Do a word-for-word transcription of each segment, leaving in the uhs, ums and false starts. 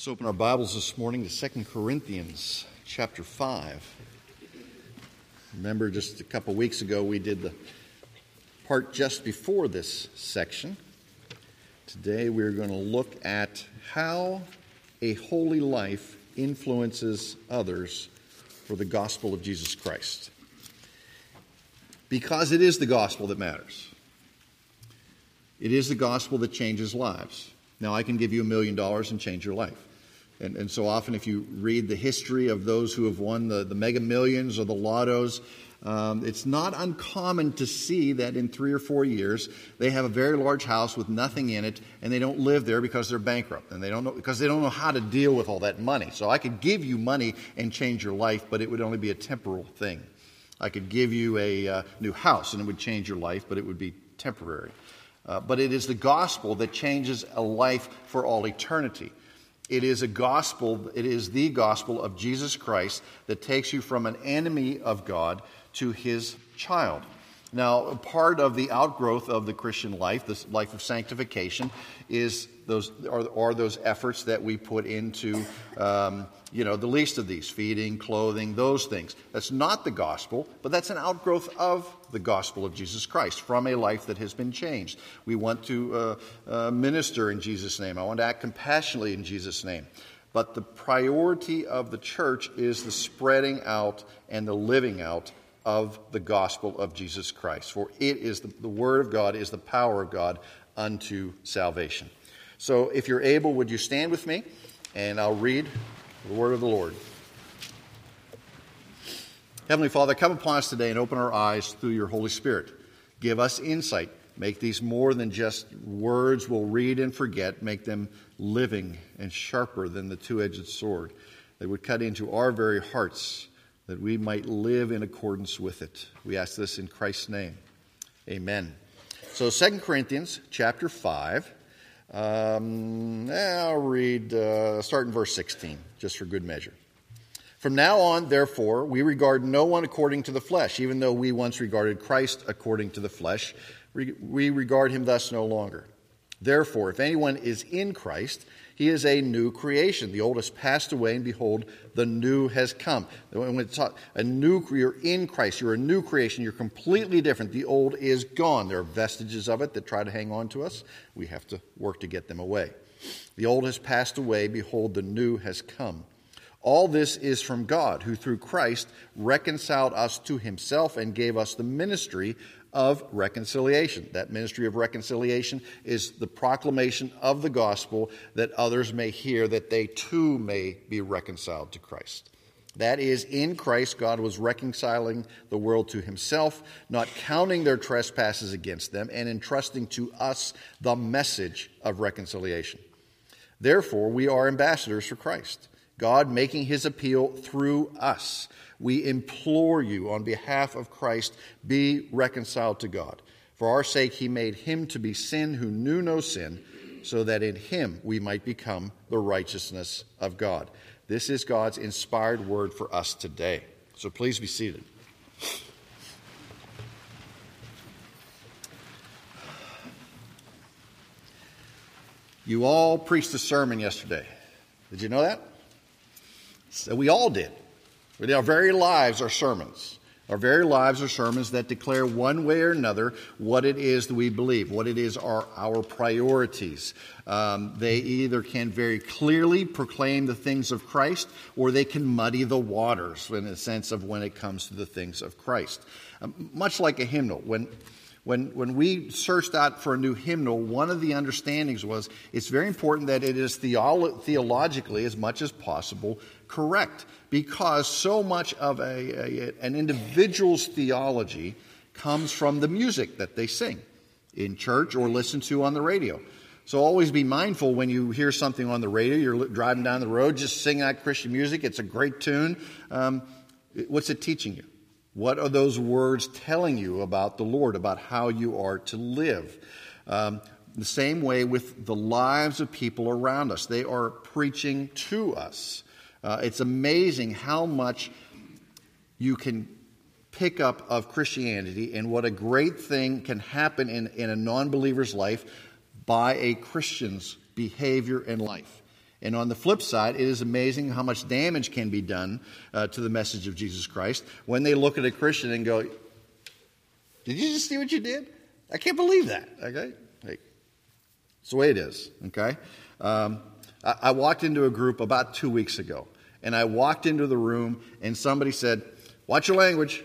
Let's open our Bibles this morning to Second Corinthians chapter five. Remember, just a couple weeks ago we did the part just before this section. Today we're going to look at how a holy life influences others for the gospel of Jesus Christ. Because it is the gospel that matters. It is the gospel that changes lives. Now, I can give you a million dollars and change your life. And, and so often if you read the history of those who have won the, the mega millions or the lottos, um, it's not uncommon to see that in three or four years they have a very large house with nothing in it, and they don't live there because they're bankrupt, and they don't know because they don't know how to deal with all that money. So I could give you money and change your life, but it would only be a temporal thing. I could give you a uh, new house and it would change your life, but it would be temporary. Uh, but it is the gospel that changes a life for all eternity. It is a gospel, it is the gospel of Jesus Christ that takes you from an enemy of God to his child. Now, part of the outgrowth of the Christian life, this life of sanctification, is those are, are those efforts that we put into, um, you know, the least of these, feeding, clothing, those things. That's not the gospel, but that's an outgrowth of the gospel of Jesus Christ from a life that has been changed. We want to uh, uh, minister in Jesus' name. I want to act compassionately in Jesus' name. But the priority of the church is the spreading out and the living out of the gospel of Jesus Christ. For it is the, the word of God is the power of God unto salvation. So if you're able, would you stand with me? And I'll read the word of the Lord. Heavenly Father, come upon us today and open our eyes through your Holy Spirit. Give us insight. Make these more than just words we'll read and forget. Make them living and sharper than the two-edged sword. They would cut into our very hearts, that we might live in accordance with it. We ask this in Christ's name. Amen. So Second Corinthians chapter five. Um, I'll read, uh, start in verse sixteen, just for good measure. From now on, therefore, we regard no one according to the flesh, even though we once regarded Christ according to the flesh. We regard him thus no longer. Therefore, if anyone is in Christ, he is a new creation. The old has passed away, and behold, the new has come. When it's a new, you're in Christ. You're a new creation. You're completely different. The old is gone. There are vestiges of it that try to hang on to us. We have to work to get them away. The old has passed away. Behold, the new has come. All this is from God, who through Christ reconciled us to himself and gave us the ministry of reconciliation. That ministry of reconciliation is the proclamation of the gospel that others may hear, that they too may be reconciled to Christ. That is, in Christ, God was reconciling the world to himself, not counting their trespasses against them, and entrusting to us the message of reconciliation. Therefore, we are ambassadors for Christ, God making his appeal through us. We implore you on behalf of Christ, be reconciled to God. For our sake he made him to be sin who knew no sin, so that in him we might become the righteousness of God. This is God's inspired word for us today. So please be seated. You all preached a sermon yesterday. Did you know that? So we all did. Our very lives are sermons. Our very lives are sermons that declare one way or another what it is that we believe, what it is are our priorities. Um, they either can very clearly proclaim the things of Christ, or they can muddy the waters in the sense of when it comes to the things of Christ. Um, much like a hymnal. When When when we searched out for a new hymnal, one of the understandings was it's very important that it is theolo- theologically, as much as possible, correct. Because so much of a, a an individual's theology comes from the music that they sing in church or listen to on the radio. So always be mindful when you hear something on the radio, you're driving down the road, just sing that Christian music. It's a great tune. Um, what's it teaching you? What are those words telling you about the Lord, about how you are to live? Um, the same way with the lives of people around us. They are preaching to us. Uh, it's amazing how much you can pick up of Christianity and what a great thing can happen in, in a non-believer's life by a Christian's behavior and life. And on the flip side, it is amazing how much damage can be done uh, to the message of Jesus Christ when they look at a Christian and go, did you just see what you did? I can't believe that. Okay? Hey, it's the way it is. Okay? Um, I, I walked into a group about two weeks ago, and I walked into the room, and somebody said, watch your language.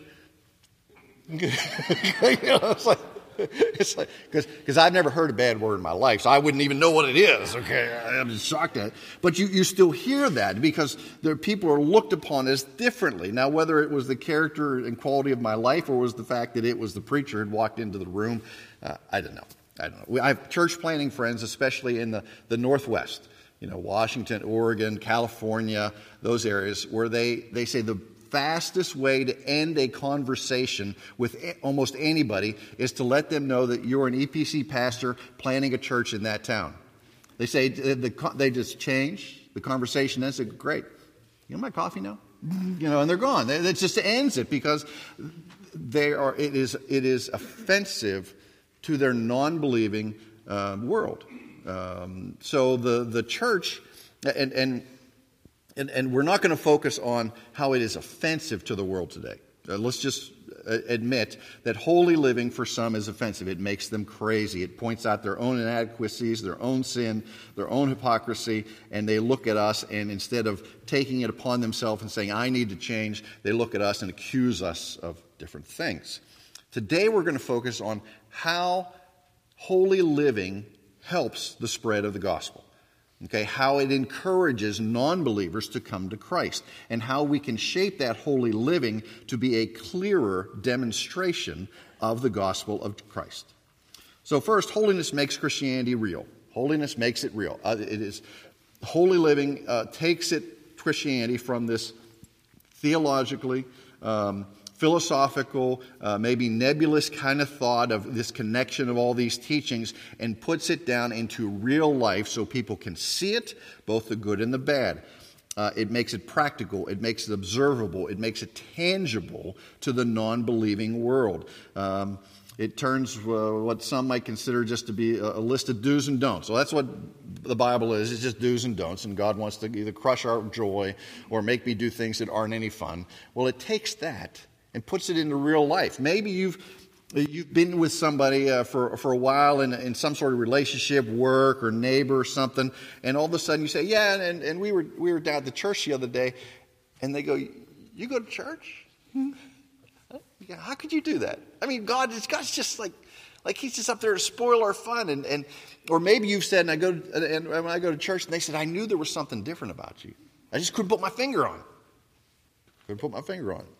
You know, it's like, it's like, because I've never heard a bad word in my life, so I wouldn't even know what it is. Okay, I'm just shocked at it. But you, you still hear that because there, people are looked upon as differently. Now, whether it was the character and quality of my life or was the fact that it was the preacher who had walked into the room, uh, I don't know. I don't know. We, I have church planting friends, especially in the, the Northwest, you know, Washington, Oregon, California, those areas where they, they say the fastest way to end a conversation with almost anybody is to let them know that you're an E P C pastor planning a church in that town. They say the, they just change the conversation and say, great, you know my coffee now? You know, and they're gone. It just ends it because they are. It is it is offensive to their non-believing uh, world. Um, so the the church and and. And, and we're not going to focus on how it is offensive to the world today. Uh, let's just uh, admit that holy living for some is offensive. It makes them crazy. It points out their own inadequacies, their own sin, their own hypocrisy, and they look at us, and instead of taking it upon themselves and saying, I need to change, they look at us and accuse us of different things. Today we're going to focus on how holy living helps the spread of the gospel. Okay, how it encourages non-believers to come to Christ, and how we can shape that holy living to be a clearer demonstration of the gospel of Christ. So first, holiness makes Christianity real. Holiness makes it real. Uh, it is holy living uh, takes it Christianity from this theologically um, philosophical, uh, maybe nebulous kind of thought of this connection of all these teachings and puts it down into real life so people can see it, both the good and the bad. Uh, it makes it practical. It makes it observable. It makes it tangible to the non-believing world. Um, it turns uh, what some might consider just to be a, a list of do's and don'ts. So that's what the Bible is. It's just do's and don'ts, and God wants to either crush our joy or make me do things that aren't any fun. Well, it takes that and puts it into real life. Maybe you've you've been with somebody uh, for for a while in, in some sort of relationship, work or neighbor or something, and all of a sudden you say, "Yeah," and, and we were we were down at the church the other day, and they go, "You go to church? Hmm? How could you do that? I mean, God is God's just like like He's just up there to spoil our fun." And and or maybe you've said, and I go and when I go to church, and they said, "I knew there was something different about you. I just couldn't put my finger on it. Couldn't put my finger on it."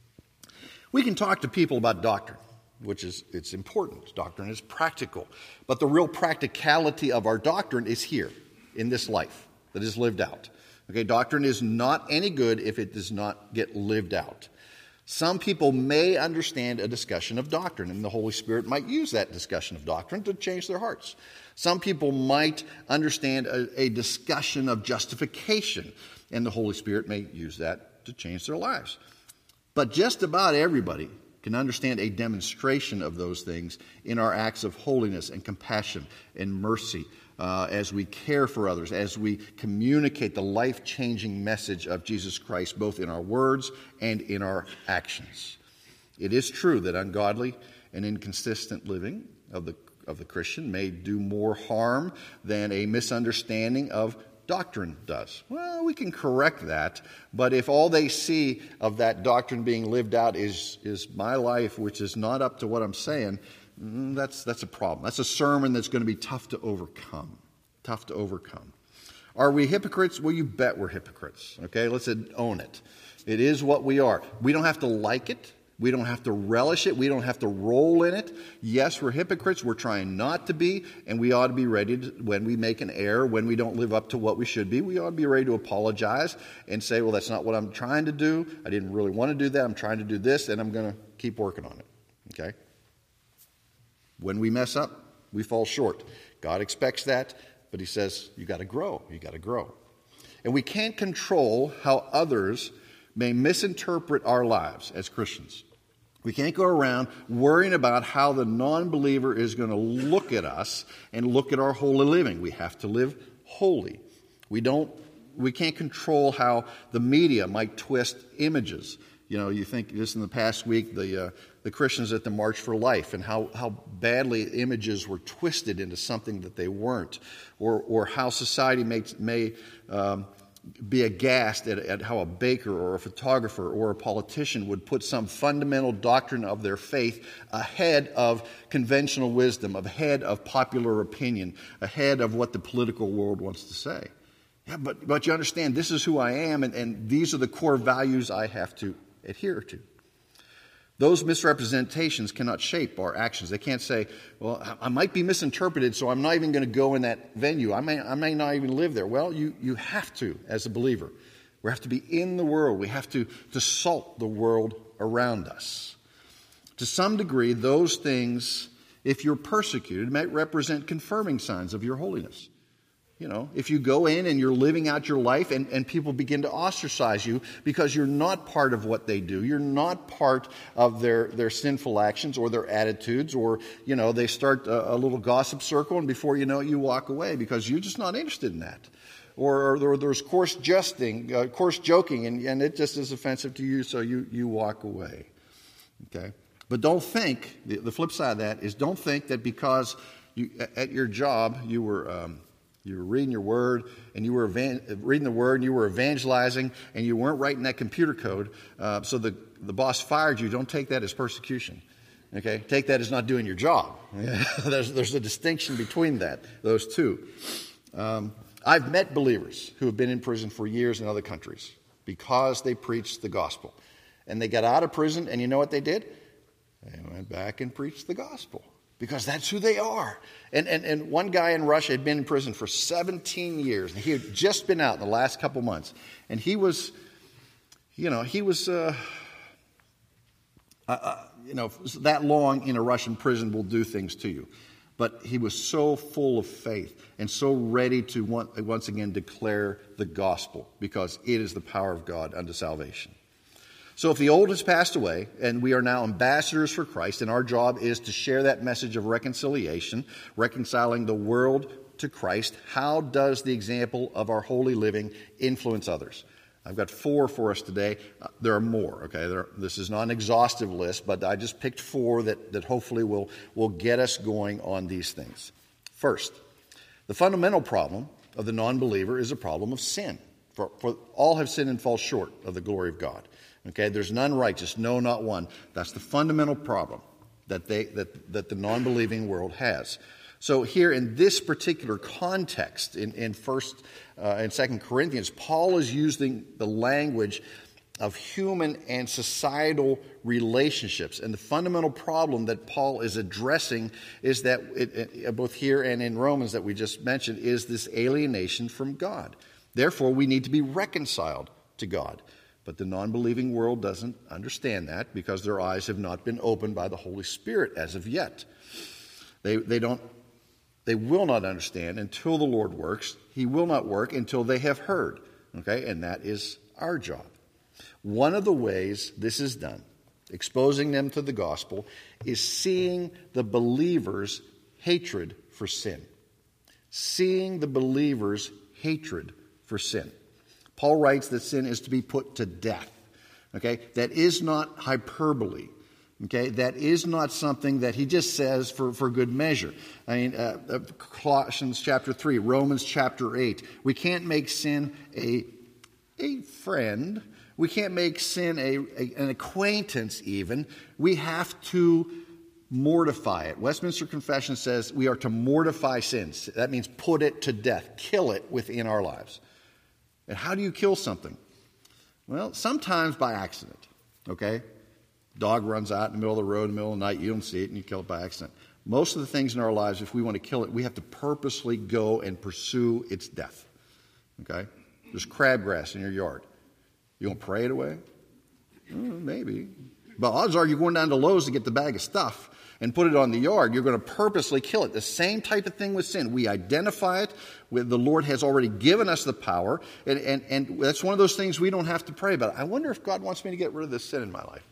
We can talk to people about doctrine, which is it's important. Doctrine is practical. But the real practicality of our doctrine is here, in this life that is lived out. Okay, doctrine is not any good if it does not get lived out. Some people may understand a discussion of doctrine, and the Holy Spirit might use that discussion of doctrine to change their hearts. Some people might understand a, a discussion of justification, and the Holy Spirit may use that to change their lives. But just about everybody can understand a demonstration of those things in our acts of holiness and compassion and mercy uh, as we care for others, as we communicate the life-changing message of Jesus Christ, both in our words and in our actions. It is true that ungodly and inconsistent living of the, of the Christian may do more harm than a misunderstanding of doctrine does. Well, we can correct that, but if all they see of that doctrine being lived out is is my life, which is not up to what I'm saying, that's that's a problem. That's a sermon that's going to be tough to overcome. Tough to overcome. Are we hypocrites? Well, you bet we're hypocrites. Okay, let's own it. It is what we are. We don't have to like it. We don't have to relish it. We don't have to roll in it. Yes, we're hypocrites. We're trying not to be, and we ought to be ready to, when we make an error, when we don't live up to what we should be, we ought to be ready to apologize and say, well, that's not what I'm trying to do. I didn't really want to do that. I'm trying to do this, and I'm going to keep working on it. Okay? When we mess up, we fall short. God expects that, but He says, you got to grow. You got to grow. And we can't control how others may misinterpret our lives as Christians. We can't go around worrying about how the non-believer is going to look at us and look at our holy living. We have to live holy. We don't, we can't control how the media might twist images. You know, you think just in the past week, the uh, the Christians at the March for Life, and how, how badly images were twisted into something that they weren't, or or how society may may um, be aghast at, at how a baker or a photographer or a politician would put some fundamental doctrine of their faith ahead of conventional wisdom, ahead of popular opinion, ahead of what the political world wants to say. Yeah, but but you understand, this is who I am, and, and these are the core values I have to adhere to. Those misrepresentations cannot shape our actions. They can't say, well, I might be misinterpreted, so I'm not even going to go in that venue. I may, I may not even live there. Well, you, you have to, as a believer. We have to be in the world. We have to, to salt the world around us. To some degree, those things, if you're persecuted, might represent confirming signs of your holiness. You know, if you go in and you're living out your life and, and people begin to ostracize you because you're not part of what they do, you're not part of their, their sinful actions or their attitudes, or, you know, they start a, a little gossip circle and before you know it, you walk away because you're just not interested in that. Or, or there's coarse jesting, uh, coarse joking, and, and it just is offensive to you, so you, you walk away. Okay? But don't think, the, the flip side of that is don't think that because you, at your job you were... Um, You were reading your word, and you were evan- reading the word, and you were evangelizing, and you weren't writing that computer code. Uh, so the, the boss fired you. Don't take that as persecution. Okay, take that as not doing your job. there's there's a distinction between that, those two. Um, I've met believers who have been in prison for years in other countries because they preached the gospel, and they got out of prison, and you know what they did? They went back and preached the gospel. Because that's who they are. And, and and one guy in Russia had been in prison for seventeen years. And he had just been out in the last couple months. And he was, you know, he was, uh, uh, you know, that long in a Russian prison will do things to you. But he was so full of faith and so ready to want, once again declare the gospel, because it is the power of God unto salvation. So if the old has passed away and we are now ambassadors for Christ, and our job is to share that message of reconciliation, reconciling the world to Christ, how does the example of our holy living influence others? I've got four for us today. Uh, there are more, okay? There, this is not an exhaustive list, but I just picked four that, that hopefully will, will get us going on these things. First, the fundamental problem of the non-believer is a problem of sin. For, for all have sinned and fall short of the glory of God. Okay, there's none righteous, no, not one. That's the fundamental problem that they that, that the non-believing world has. So here in this particular context, in, in First uh, and Second Corinthians, Paul is using the language of human and societal relationships. And the fundamental problem that Paul is addressing is that, it, it, both here and in Romans that we just mentioned, is this alienation from God. Therefore, we need to be reconciled to God. But the non-believing world doesn't understand that because their eyes have not been opened by the Holy Spirit as of yet. They, they don't, they will not understand until the Lord works. He will not work until they have heard. Okay, and that is our job. One of the ways this is done, exposing them to the gospel, is seeing the believer's hatred for sin. Seeing the believer's hatred for sin. Paul writes that sin is to be put to death. Okay, that is not hyperbole. Okay, that is not something that he just says for, for good measure. I mean, uh, uh, Colossians chapter three, Romans chapter eight. We can't make sin a, a friend. We can't make sin a, a an acquaintance even. We have to mortify it. Westminster Confession says we are to mortify sins. That means put it to death, kill it within our lives. And how do you kill something? Well, sometimes by accident, okay? Dog runs out in the middle of the road in the middle of the night, you don't see it, and you kill it by accident. Most of the things in our lives, if we want to kill it, we have to purposely go and pursue its death, okay? There's crabgrass in your yard. You going to pray it away? Well, maybe. But odds are you're going down to Lowe's to get the bag of stuff and put it on the yard. You're going to purposely kill it. The same type of thing with sin. We identify it. With the Lord has already given us the power. And, and, and that's one of those things we don't have to pray about. I wonder if God wants me to get rid of this sin in my life.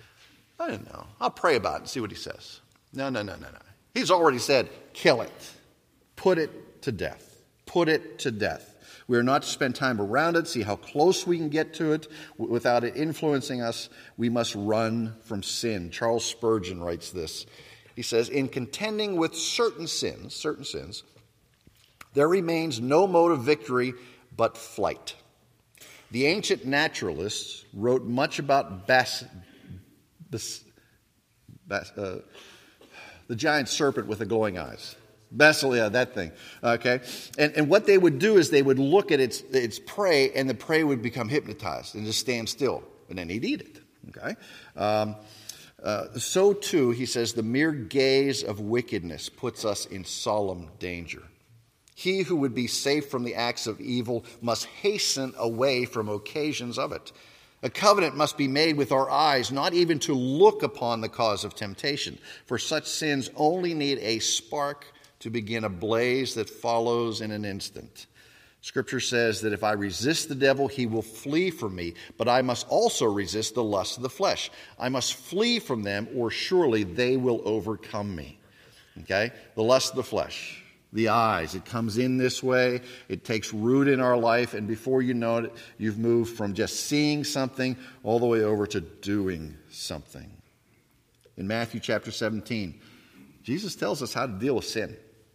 I don't know. I'll pray about it and see what he says. No, no, no, no, no. He's already said, kill it. Put it to death. Put it to death. We are not to spend time around it, see how close we can get to it w- without it influencing us. We must run from sin. Charles Spurgeon writes this. He says, in contending with certain sins, certain sins, there remains no mode of victory but flight. The ancient naturalists wrote much about Bas, Bas, Bas, uh, the giant serpent with the glowing eyes. Basilia, that thing. Okay? And, and what they would do is they would look at its, its prey, and the prey would become hypnotized and just stand still, and then he'd eat it. Okay? Um, uh, so too, he says, the mere gaze of wickedness puts us in solemn danger. He who would be safe from the acts of evil must hasten away from occasions of it. A covenant must be made with our eyes, not even to look upon the cause of temptation, for such sins only need a spark to begin a blaze that follows in an instant. Scripture says that if I resist the devil, he will flee from me, but I must also resist the lust of the flesh. I must flee from them, or surely they will overcome me. Okay? The lust of the flesh. The eyes. It comes in this way. It takes root in our life. And before you know it, you've moved from just seeing something all the way over to doing something. In Matthew chapter seventeen, Jesus tells us how to deal with sin.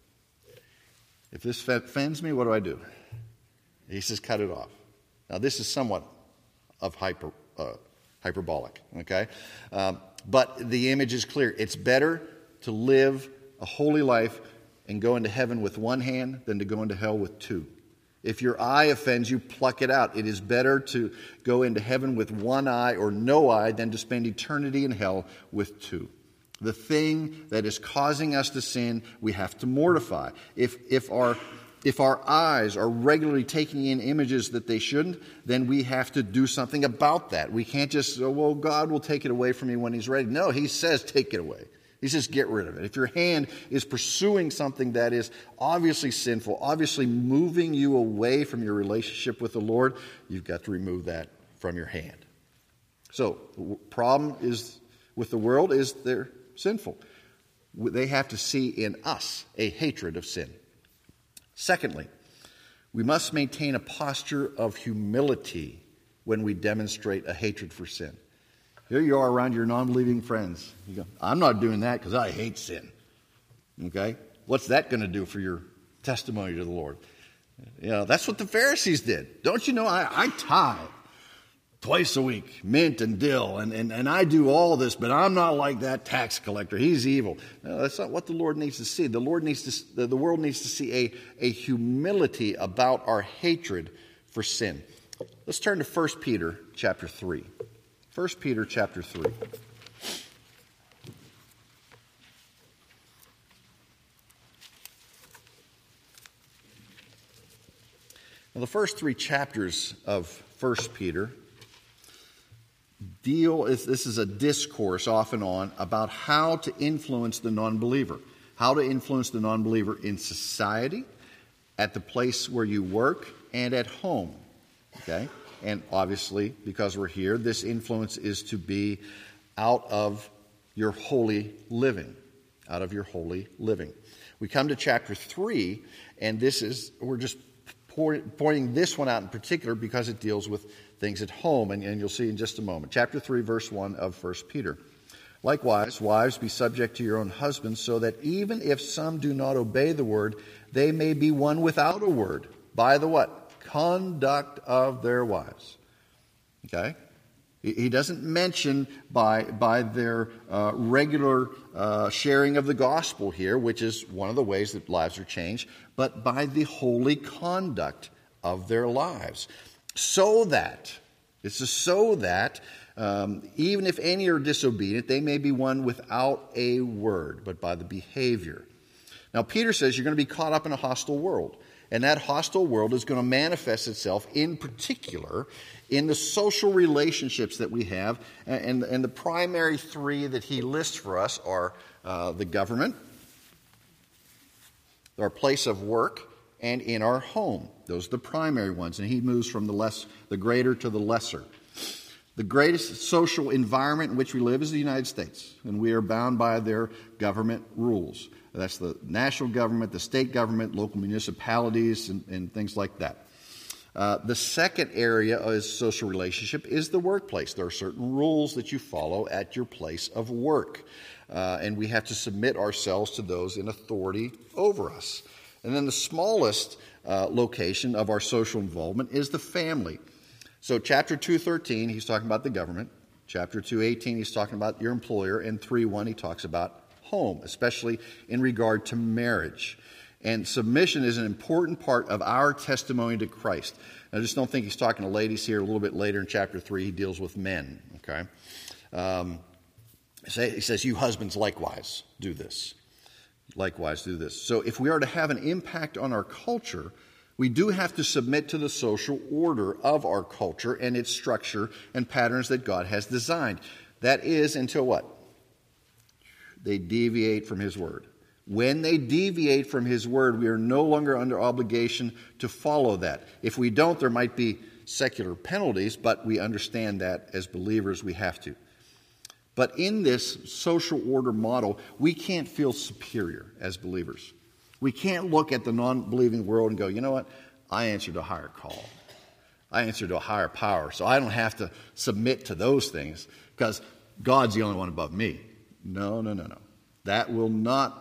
If this offends me, what do I do? He says, cut it off. Now, this is somewhat of hyper, uh, hyperbolic, okay? Um, but the image is clear. It's better to live a holy life and go into heaven with one hand than to go into hell with two. If your eye offends you, pluck it out. It is better to go into heaven with one eye or no eye than to spend eternity in hell with two. The thing that is causing us to sin, we have to mortify. If, if, our, if our eyes are regularly taking in images that they shouldn't, then we have to do something about that. We can't just, oh, well, God will take it away from me when he's ready. No, he says take it away. He says, get rid of it. If your hand is pursuing something that is obviously sinful, obviously moving you away from your relationship with the Lord, you've got to remove that from your hand. So, the problem is with the world is they're sinful. They have to see in us a hatred of sin. Secondly, we must maintain a posture of humility when we demonstrate a hatred for sin. Here you are around your non-believing friends. You go, I'm not doing that because I hate sin. Okay? What's that going to do for your testimony to the Lord? You know, that's what the Pharisees did. Don't you know, I, I tithe twice a week, mint and dill, and, and, and I do all this, but I'm not like that tax collector. He's evil. No, that's not what the Lord needs to see. The Lord needs to, the world needs to see a, a humility about our hatred for sin. Let's turn to First Peter chapter three. First Peter chapter three. Now, the first three chapters of First Peter deal, this is a discourse off and on about how to influence the non-believer. How to influence the non-believer in society, at the place where you work, and at home. Okay? And obviously, because we're here, this influence is to be out of your holy living. Out of your holy living. We come to chapter three, and this is, we're just pointing this one out in particular because it deals with things at home, and, and you'll see in just a moment. Chapter three, verse one of First Peter. Likewise, wives, be subject to your own husbands, so that even if some do not obey the word, they may be won without a word. By the what? Conduct of their wives. Okay? He doesn't mention by, by their uh, regular uh, sharing of the gospel here, which is one of the ways that lives are changed, but by the holy conduct of their lives. So that, it's a so that, um, even if any are disobedient, they may be won without a word, but by the behavior. Now, Peter says you're going to be caught up in a hostile world. And that hostile world is going to manifest itself in particular in the social relationships that we have. And, and the primary three that he lists for us are uh, the government, our place of work, and in our home. Those are the primary ones. And he moves from the less, the greater to the lesser. The greatest social environment in which we live is the United States. And we are bound by their government rules. That's the national government, the state government, local municipalities, and, and things like that. Uh, the second area of social relationship is the workplace. There are certain rules that you follow at your place of work, uh, and we have to submit ourselves to those in authority over us. And then the smallest uh, location of our social involvement is the family. So chapter two thirteen, he's talking about the government. Chapter two eighteen, he's talking about your employer. And three one, he talks about home, especially in regard to marriage. And submission is an important part of our testimony to Christ. I just don't think he's talking to ladies here. A little bit later in chapter three, he deals with men, okay? Um, he says, you husbands likewise do this. Likewise do this. So if we are to have an impact on our culture, we do have to submit to the social order of our culture and its structure and patterns that God has designed. That is until what? They deviate from his word. When they deviate from his word, we are no longer under obligation to follow that. If we don't, there might be secular penalties, but we understand that as believers we have to. But in this social order model, we can't feel superior as believers. We can't look at the non-believing world and go, you know what? I answer to a higher call. I answer to a higher power, so I don't have to submit to those things because God's the only one above me. No, no, no, no. That will not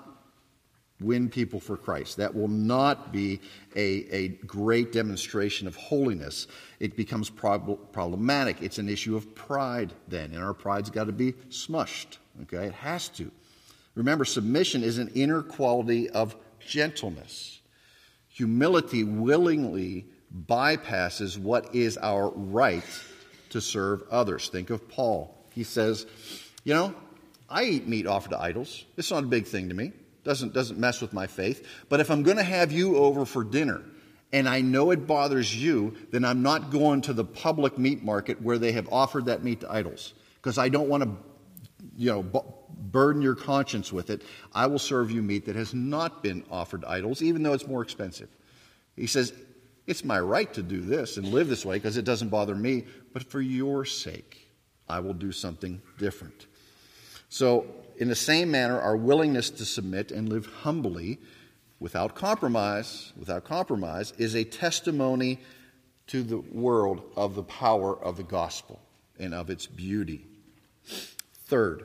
win people for Christ. That will not be a, a great demonstration of holiness. It becomes prob- problematic. It's an issue of pride then, and our pride's got to be smushed. Okay, it has to. Remember, submission is an inner quality of gentleness. Humility willingly bypasses what is our right to serve others. Think of Paul. He says, you know, I eat meat offered to idols. It's not a big thing to me. Doesn't, doesn't mess with my faith. But if I'm going to have you over for dinner and I know it bothers you, then I'm not going to the public meat market where they have offered that meat to idols. Because I don't want to, you know, b- burden your conscience with it. I will serve you meat that has not been offered to idols, even though it's more expensive. He says, it's my right to do this and live this way because it doesn't bother me. But for your sake, I will do something different. So, in the same manner, our willingness to submit and live humbly without compromise, without compromise, is a testimony to the world of the power of the gospel and of its beauty. Third,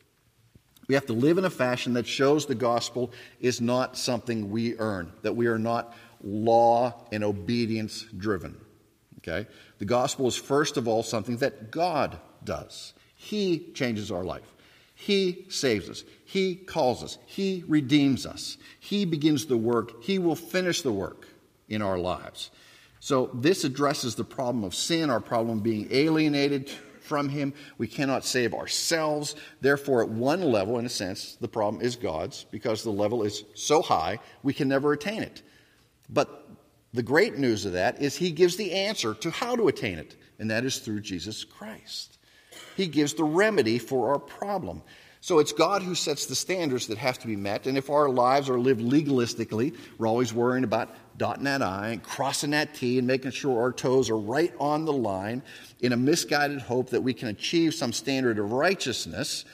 we have to live in a fashion that shows the gospel is not something we earn, that we are not law and obedience driven. Okay? The gospel is first of all something that God does. He changes our life. He saves us. He calls us. He redeems us. He begins the work. He will finish the work in our lives. So this addresses the problem of sin, our problem of being alienated from him. We cannot save ourselves. Therefore, at one level, in a sense, the problem is God's, because the level is so high, we can never attain it. But the great news of that is he gives the answer to how to attain it, and that is through Jesus Christ. He gives the remedy for our problem. So it's God who sets the standards that have to be met. And if our lives are lived legalistically, we're always worrying about dotting that I and crossing that T and making sure our toes are right on the line in a misguided hope that we can achieve some standard of righteousness,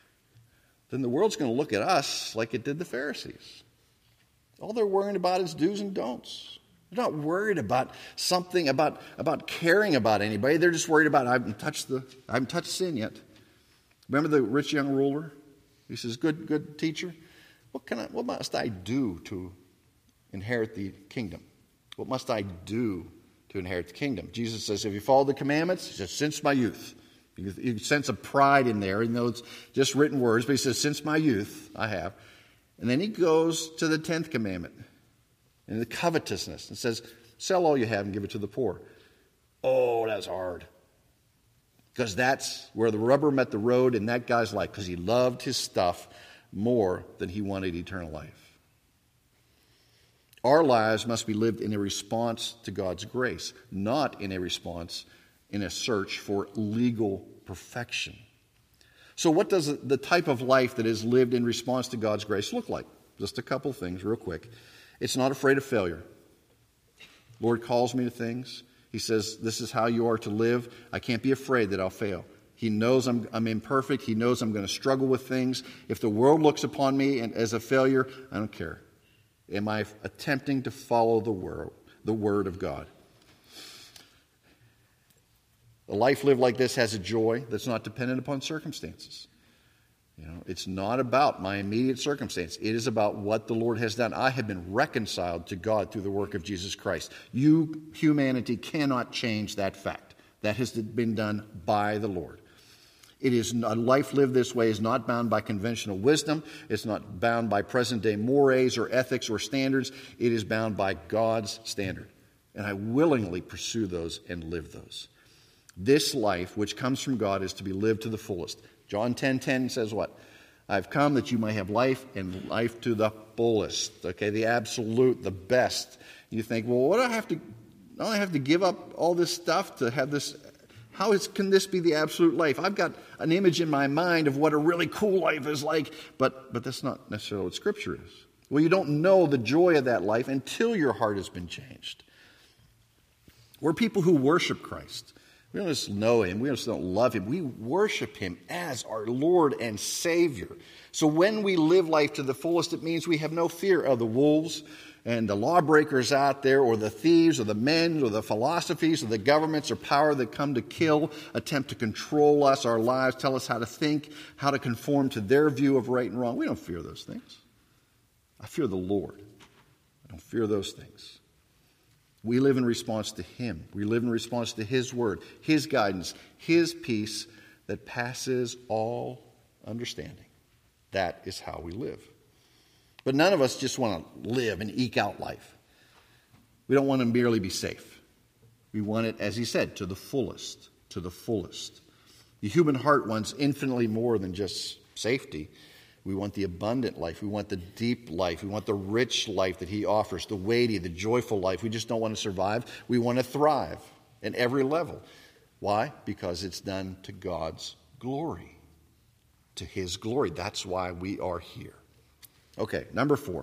then the world's going to look at us like it did the Pharisees. All they're worrying about is do's and don'ts. They're not worried about something, about, about caring about anybody. They're just worried about, I haven't touched the, I haven't touched sin yet. Remember the rich young ruler? He says, good, good teacher, what can I, what must I do to inherit the kingdom? What must I do to inherit the kingdom? Jesus says, if you follow the commandments, he says, since my youth. You, you sense a pride in there, even though it's just written words, but he says, since my youth, I have. And then he goes to the tenth commandment. And the covetousness, and says, sell all you have and give it to the poor. Oh, that's hard. Because that's where the rubber met the road in that guy's life, because he loved his stuff more than he wanted eternal life. Our lives must be lived in a response to God's grace, not in a response in a search for legal perfection. So what does the type of life that is lived in response to God's grace look like? Just a couple things real quick. It's not afraid of failure. Lord calls me to things. He says, this is how you are to live. I can't be afraid that I'll fail. He knows I'm, I'm imperfect. He knows I'm going to struggle with things. If the world looks upon me and, as a failure, I don't care. Am I attempting to follow the word, the word of God? A life lived like this has a joy that's not dependent upon circumstances. You know, it's not about my immediate circumstance. It is about what the Lord has done. I have been reconciled to God through the work of Jesus Christ. You, humanity, cannot change that fact. That has been done by the Lord. It is a life lived this way is not bound by conventional wisdom. It's not bound by present-day mores or ethics or standards. It is bound by God's standard. And I willingly pursue those and live those. This life, which comes from God, is to be lived to the fullest. John ten ten says what? I've come that you may have life and life to the fullest. Okay, the absolute, the best. You think, well, what do I have to, don't I have to give up all this stuff to have this? How is, can this be the absolute life? I've got an image in my mind of what a really cool life is like, but, but that's not necessarily what Scripture is. Well, you don't know the joy of that life until your heart has been changed. We're people who worship Christ. We don't just know Him. We just don't love Him. We worship Him as our Lord and Savior. So when we live life to the fullest, it means we have no fear of the wolves and the lawbreakers out there, or the thieves, or the men, or the philosophies, or the governments, or power that come to kill, attempt to control us, our lives, tell us how to think, how to conform to their view of right and wrong. We don't fear those things. I fear the Lord. I don't fear those things. We live in response to Him. We live in response to His word, His guidance, His peace that passes all understanding. That is how we live. But none of us just want to live and eke out life. We don't want to merely be safe. We want it, as he said, to the fullest, to the fullest. The human heart wants infinitely more than just safety. We want the abundant life. We want the deep life. We want the rich life that he offers, the weighty, the joyful life. We just don't want to survive. We want to thrive at every level. Why? Because it's done to God's glory, to his glory. That's why we are here. Okay, number four.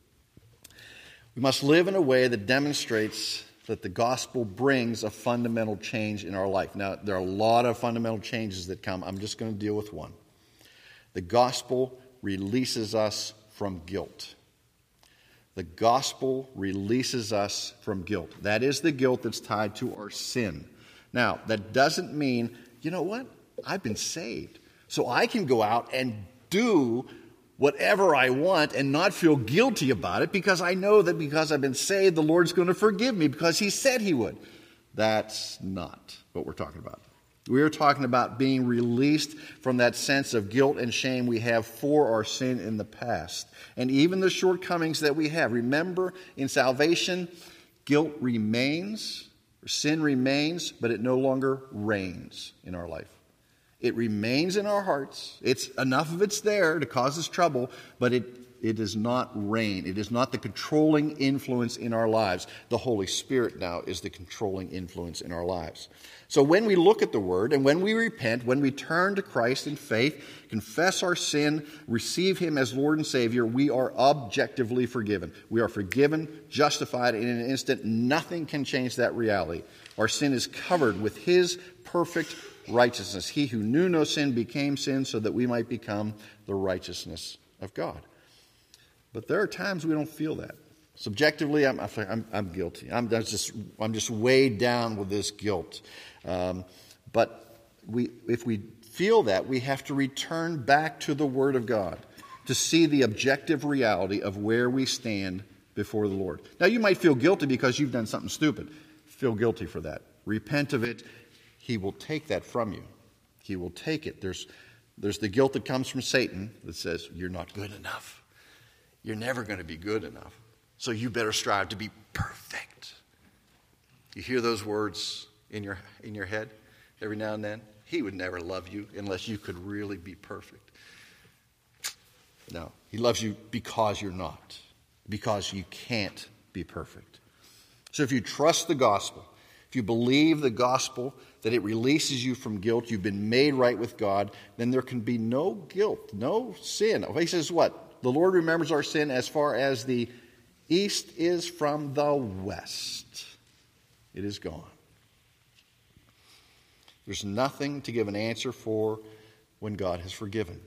We must live in a way that demonstrates that the gospel brings a fundamental change in our life. Now, there are a lot of fundamental changes that come. I'm just going to deal with one. The gospel releases us from guilt. The gospel releases us from guilt. That is the guilt that's tied to our sin. Now, that doesn't mean, you know what? I've been saved, so I can go out and do whatever I want and not feel guilty about it because I know that because I've been saved, the Lord's going to forgive me because he said he would. That's not what we're talking about. We are talking about being released from that sense of guilt and shame we have for our sin in the past and even the shortcomings that we have. Remember, in salvation, guilt remains, or sin remains, but it no longer reigns in our life. It remains in our hearts. It's enough of it's there to cause us trouble, but it, it does not reign. It is not the controlling influence in our lives. The Holy Spirit now is the controlling influence in our lives. So when we look at the Word and when we repent, when we turn to Christ in faith, confess our sin, receive him as Lord and Savior, we are objectively forgiven. We are forgiven, justified in an instant. Nothing can change that reality. Our sin is covered with his perfect righteousness. He who knew no sin became sin so that we might become the righteousness of God. But there are times we don't feel that. Subjectively, I'm, I'm, I'm guilty. I'm just, I'm just weighed down with this guilt. Um, but we, if we feel that, we have to return back to the Word of God to see the objective reality of where we stand before the Lord. Now, you might feel guilty because you've done something stupid. Feel guilty for that. Repent of it. He will take that from you. He will take it. There's, there's the guilt that comes from Satan that says, you're not good enough. You're never going to be good enough. So you better strive to be perfect. You hear those words in your, in your head every now and then? He would never love you unless you could really be perfect. No, he loves you because you're not. Because you can't be perfect. So if you trust the gospel, if you believe the gospel, that it releases you from guilt, you've been made right with God, then there can be no guilt, no sin. He says what? The Lord remembers our sin as far as the east is from the west. It is gone. There's nothing to give an answer for when God has forgiven.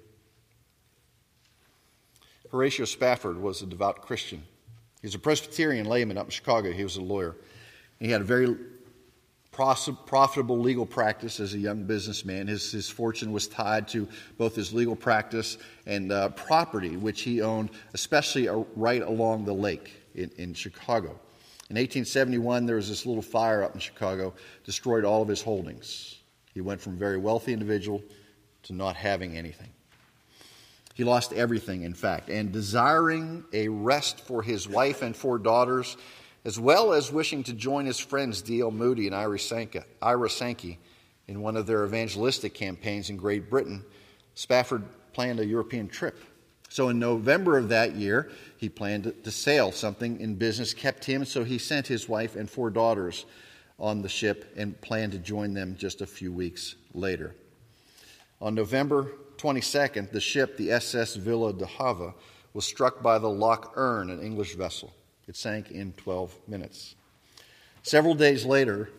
Horatio Spafford was a devout Christian. He was a Presbyterian layman up in Chicago. He was a lawyer. He had a very profitable legal practice as a young businessman. His, his fortune was tied to both his legal practice and uh, property, which he owned, especially right along the lake in, in Chicago. In eighteen seventy-one, there was this little fire up in Chicago, destroyed all of his holdings. He went from a very wealthy individual to not having anything. He lost everything, in fact, and desiring a rest for his wife and four daughters, as well as wishing to join his friends D L Moody and Ira Sankey, Ira Sankey in one of their evangelistic campaigns in Great Britain, Spafford planned a European trip. So in November of that year, he planned to, to sail. Something in business kept him, so he sent his wife and four daughters on the ship and planned to join them just a few weeks later. On November twenty-second, the ship, the S S Villa de Hava, was struck by the Loch Earn, an English vessel. It sank in twelve minutes. Several days later,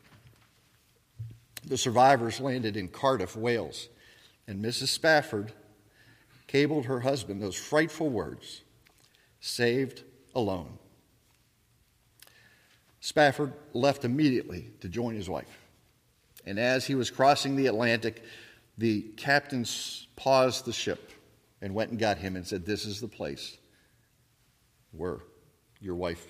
the survivors landed in Cardiff, Wales, and Missus Spafford cabled her husband those frightful words, "Saved alone." Spafford left immediately to join his wife. And as he was crossing the Atlantic, the captain paused the ship and went and got him and said, "This is the place where your wife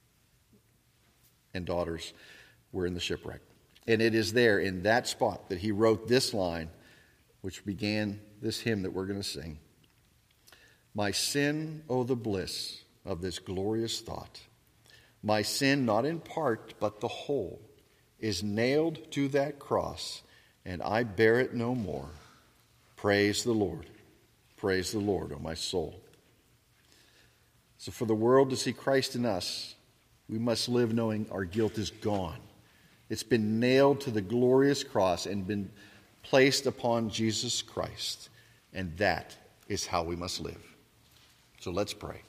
and daughters were in the shipwreck." And it is there, in that spot, that he wrote this line, which began this hymn that we're going to sing. "My sin, oh the bliss of this glorious thought. My sin, not in part, but the whole, is nailed to that cross, and I bear it no more. Praise the Lord. Praise the Lord, O my soul." So for the world to see Christ in us, we must live knowing our guilt is gone. It's been nailed to the glorious cross and been placed upon Jesus Christ. And that is how we must live. So let's pray.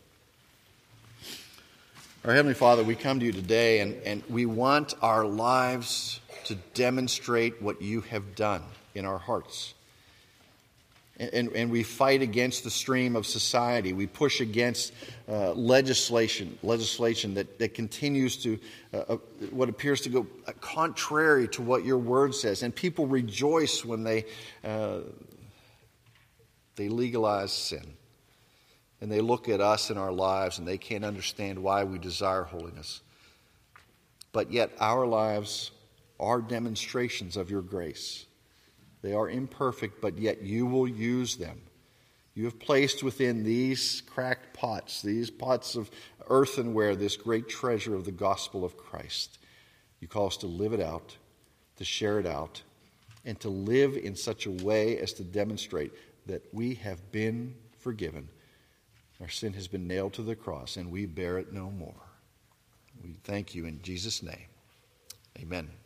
Our Heavenly Father, we come to you today and, and we want our lives to demonstrate what you have done in our hearts. And, and, and we fight against the stream of society. We push against uh, legislation, legislation that, that continues to, uh, uh, what appears to go contrary to what your word says. And people rejoice when they, uh, they legalize sin. And they look at us and our lives and they can't understand why we desire holiness. But yet our lives are demonstrations of your grace. They are imperfect, but yet you will use them. You have placed within these cracked pots, these pots of earthenware, this great treasure of the gospel of Christ. You call us to live it out, to share it out, and to live in such a way as to demonstrate that we have been forgiven. Our sin has been nailed to the cross, and we bear it no more. We thank you in Jesus' name. Amen.